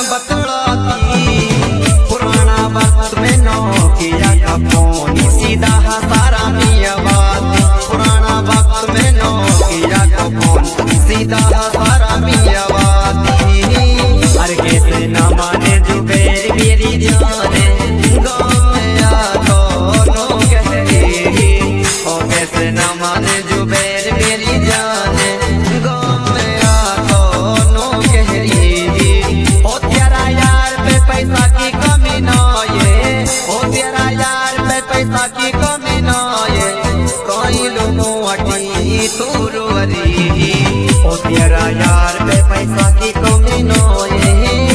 बतलाती पुराना वक्त में नोकिया का फोन सीधा सारा मियावाती पुराना वक्त में नोकिया का फोन सीधा सारा मियावाती अरे कैसे न माने जुबेर मेरी जाने गाँव में आ दोनों कह रही ओ कैसे न माने जुबेर मेरी जाने गाँव में आ दोनों कह रही ओ तेरा यार पे पैसा की कमी ना ये ओ तेरा यार पे पैसा की कमी ना ये कई लोगों अटी तू रोरी ओ तेरा यार पे पैसा की कमी ना ये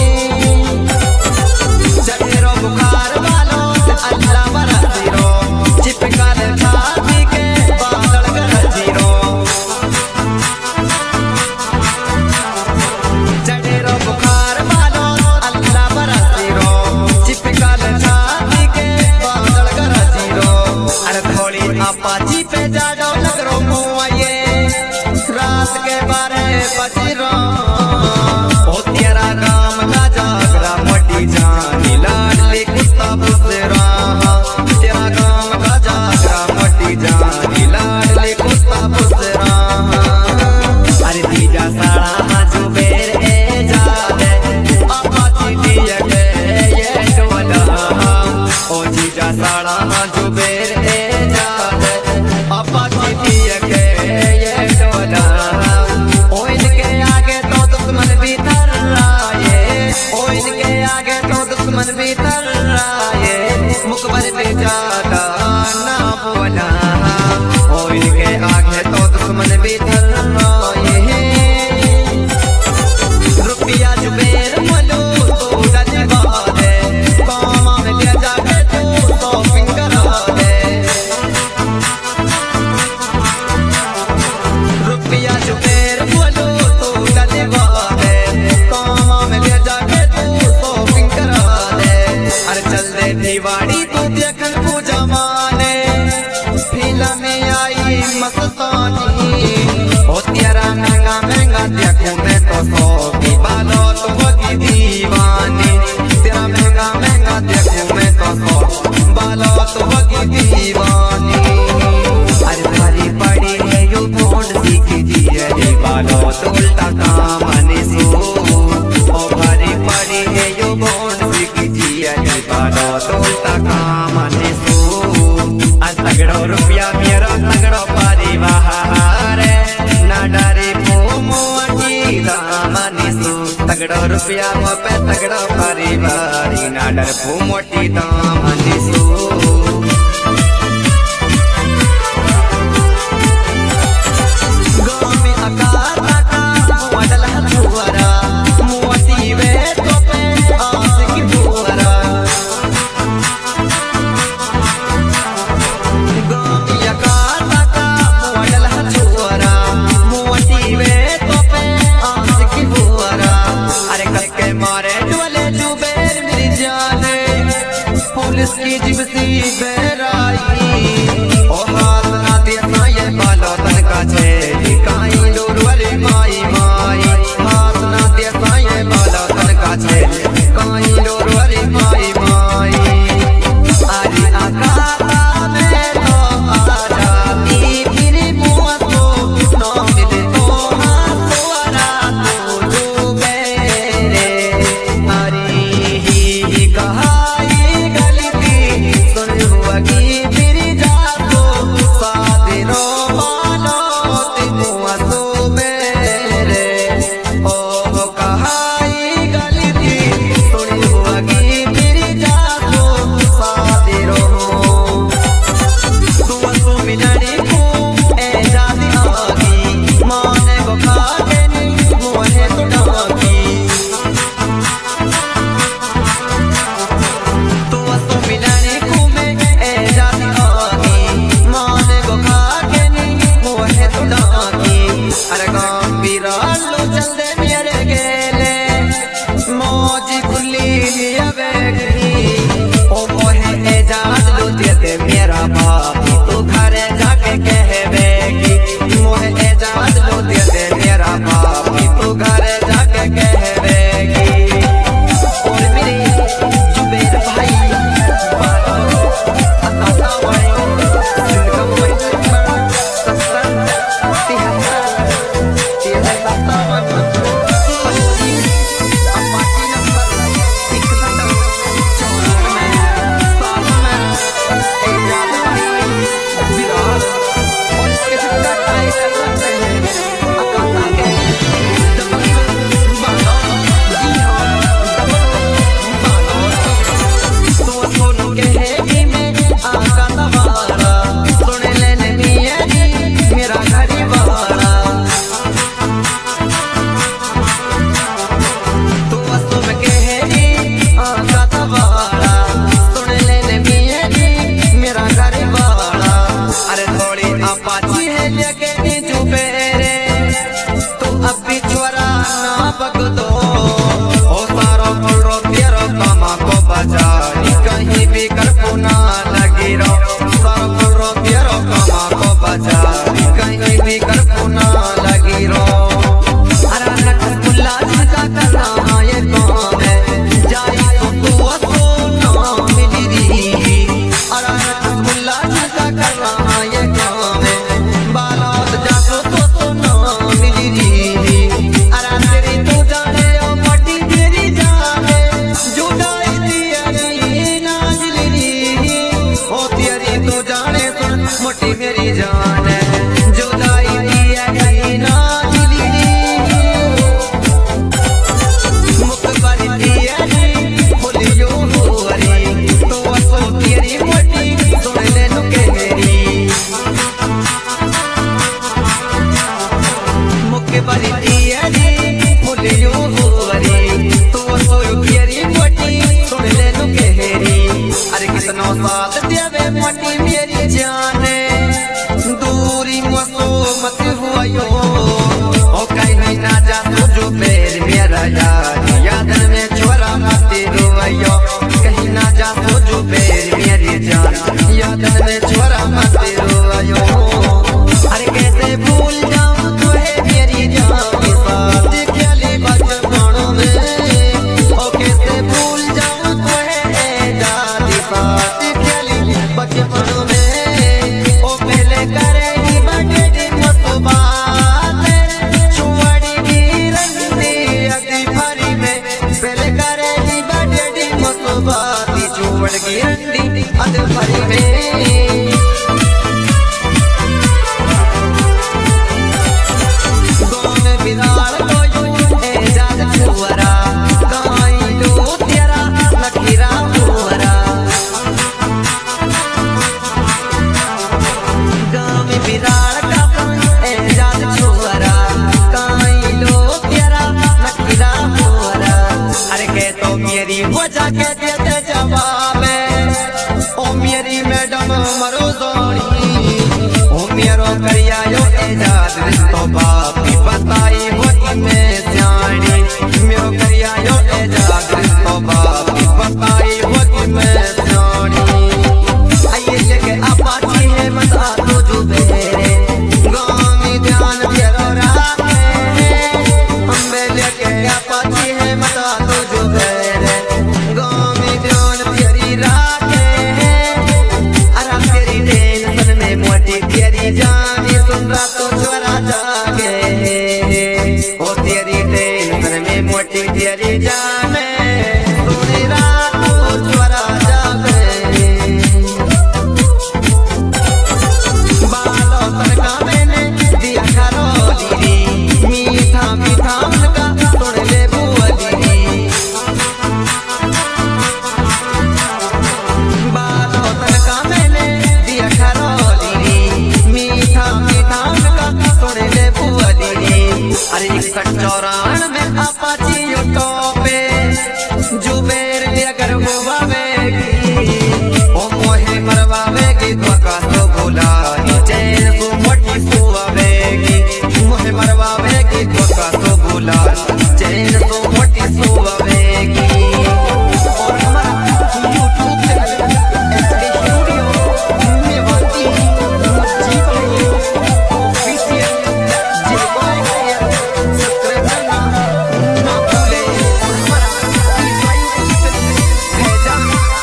जगेरो बुखार वालों अल्लाह बरसीरो चिपकाल छाती के बादल गरजीरो जगेरो बुखार वालों अल्लाह बरसीरो चिपकाल छाती के बादल गरजीरो अरे थोड़ी अपाची पे जाडो लगरो मुआये रात के 12 बजरो ओ तेरा गाम का जागरा मोटी जानी लाडली कुत्ता बुसरा तेरा गाम का जागरा मोटी जानी लाडली कुत्ता बुसरा अरे दीजा साड़ा जुबेर ए जादे अपाची दिया के ये डोला ओ दीजा साड़ा जुबेर ए जादे अपाची दिया के ये डोला ओ इनके आगे तो दुश्मन भी थर राये ओ इनके आगे तो दुश्मन भी थर राये मुकबर पे ज्यादा ना बोला ओ इनके आगे तो दुश्मन भी थर राये रुपया जुबेर बोलो तो डलवा दे कामा में ले जाके तू शॉपिंग करा दे रुपया जुबेर बोलो तो डलवा दे कामा में ले जाके तू शॉपिंग करा दे अरे चल दे दिवाली तू देखन पूजा माने फिल्म में आई मस्तानी ओ तेरा महंगा महंगा देखूं मैं तो 100 की बालो तो होगी दीवानी तेरा महंगा महंगा देखूं मैं तो 100 बालो तो होगी दीवानी अरे भारी पड़ी है यो फोन सीखी दिए रे बालो तो उल्टा काम आने सो ओ भारी पड़ी है यो फोन सीखी दिए रे बालो तो उल्टा काम आने सो आज तगड़ो रुपया मेरा तगड़ो परिवार ना डरे मोमो अटीला माने सो तगड़ो रुपया मो पे तगड़ो परिवार ना डर मोटी दाम माने सो पुलिस की जिबसी बेराई ओ हाथ ना दिया ये बालो तन का छे काई डोर वाली माई माई हाथ ना दिया ये बालो तन का छे काई डोर वाली माई माई अरे आकाता में तो आ जाती फिर मुआ तो ना मिले तो हाथ वाला तो डूबे अरे ही कहा गलती सुन हुआ लगी रो सर रो तेरो कमा को बचा कहीं भी कर पुना लगी रो अरे रसगुल्ला जिसका करना ये कौन है जाई तो तू ना मिली अरे रसगुल्ला जिसका करना ये कौन है बालोद जासो तो ना मिली अरे तेरी तू जाने ओ मटी तेरी जाने जुदाई तेरी नाजली ओ तेरी तू जाने सुन मोटी मेरी जान है जुदाई तेरी नाजली मुकबरी तेरी बोलियो होरी तो असो तेरी मोटी सुन ले नु केरी मुकबरी तेरी बोलियो होरी तो असो तेरी मोटी सुन ले नु केरी अरे कितनो साथ देवे मोटी मेरी जान दूरी मसो मत हुआयो ओ कहीं ना जा जो पैर मेरा यादन में छोरा मत रोयो कहीं ना जा जो पैर मेरी जान यादन में छोरा मत रोयो अरे कैसे भूल जाऊं तुझे मेरी जान के साथ खेली बचपनों में ओ कैसे भूल जाऊं तुझे दादी साथ खेली बचपनों में ओ पहले करेगी बड़ी मुस्कुराहट छुआड़ी की रंगी अगली भरी में पहले करेगी बड़ी मुस्कुराहट छुआड़ की रंगी अगली भरी में गाँव में बिराड़ को यूं एजाज छुअरा गाई लो तेरा लकीरा हुअरा गाँव में बिराड़ का एजाज छुअरा गाई लो तेरा लकीरा हुअरा अरे कह तो मेरी वजह के देते जवाब ओ मेरी मैडम मरो जोड़ी ओ मेरो करिया यो एजाज रिश्तो बापी बताई होती मैं सियाणी मेरो करिया यो एजाज रिश्तो बापी बताई होती मैं सियाणी आइए लेके अपाची है मता तो जो बेरे गाँव में ध्यान तेरो राखे हम लेके अपाची है मता तो जो बेरे गाँव में ध्यान तेरी राखे अरे तेरी टेंशन में मोटी तेरी जानी सुन रहा तो छोरा जागे ओ तेरी टेंशन में मोटी तेरी जाने सुन रहा तो छोरा जागे बालों तनका मैंने दिया करो दीदी मीठा मीठा उनका सुन ले बुआ दीदी बालों तनका मैंने दिया करो दीदी मीठा मीठा उनका सुन ले बुआ दीदी अरे 61 में अपाची टॉपे जुबेर लेकर हुआवेगी ओ मोहे मरवावेगी धोखा तो भुला चैन को मोटी सुआवेगी मोहे मरवावेगी धोखा तो भुला चैन को मोटी सुआवेगी और हमारा YouTube चैनल एसके स्टूडियो में वाली मच्छी भाई ऑफिशियल जे बाय सब्सक्राइब करना ना भूले हमारा भेजा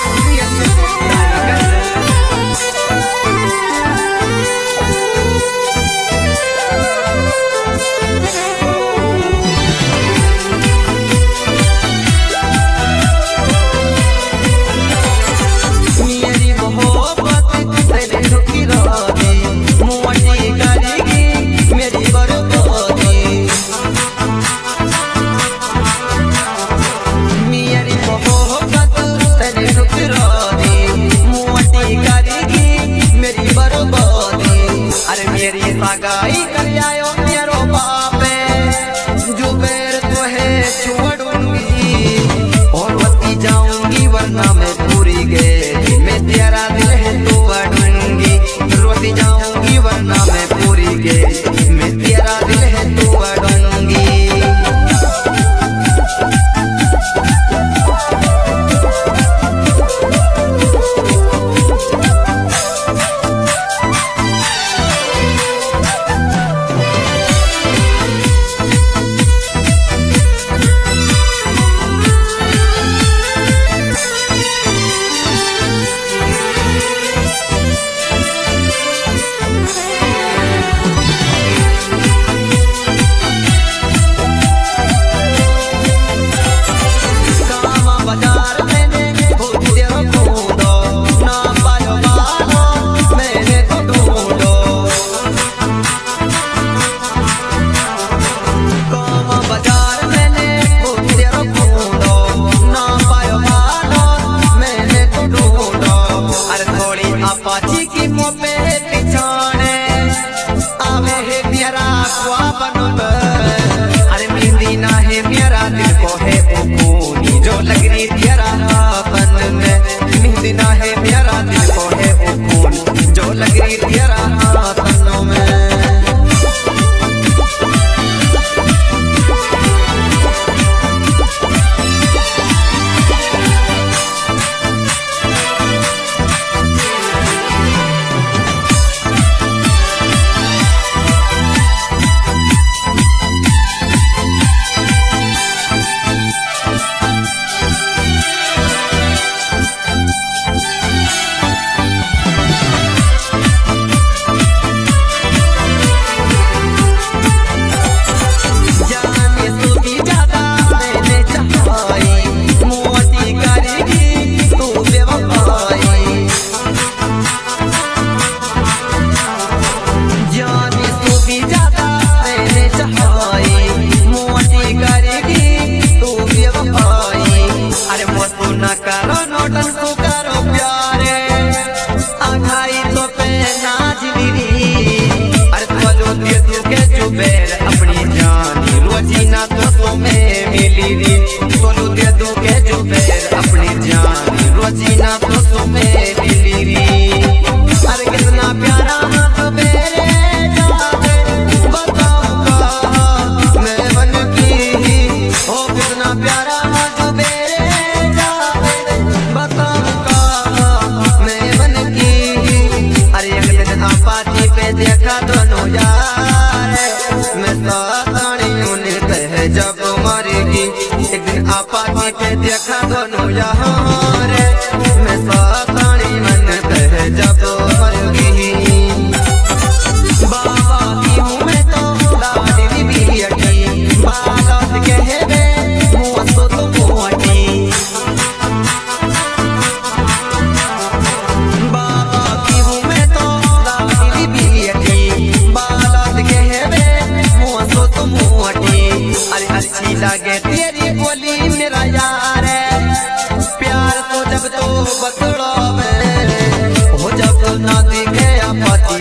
मेरी मोहब्बत तेरे दुखी रोती मुआटी करेगी मेरी बर्बादी मेरी मोहब्बत तेरे दुखी रोती मुआटी करेगी मेरी बर्बादी अरे मेरी सगाई कर आयो मेरो बापे जुबेर तुहे छोड़ूंगी और बती जाऊंगी वरना मैं पूरी गई मैं तेरा दिल है तो अड़ूंगी रोती जाऊंगी वरना मैं पूरी गई मैं तेरा दिल है तो अड़ूंगी तकदीर तेरा हाथों में। अपनी जान रोजीना दोस्तों में मिली री सोनू दे दो के जो बेर अपनी जान रोजीना दोस्तों में मिली री। अरे कितना प्यारा हाथ मेरे जावे बताऊंगा मैं मन की ओ कितना प्यारा हाथ मेरे जावे बताऊंगा मैं मन की। अरे एक दिन आपाची पे देखा दोनों यार मैं सातानी उन्हें तह जब मरेगी एक दिन आपाची पे देखा दोनों यहाँ रे मैं सातानी मन तह जब मरेगी। बाबा की हूँ मैं तो दादी भी अटी बात कहे वे मुँह तो तुम अटी। बाबा की हूँ मैं तो दादी भी अटी बात कहे वे तो तुम अटी। अरे अच्छी लगे तेरी बोली मेरा यार प्यार तो जब तो बदलो में हो जब तो ना दिखे आपाची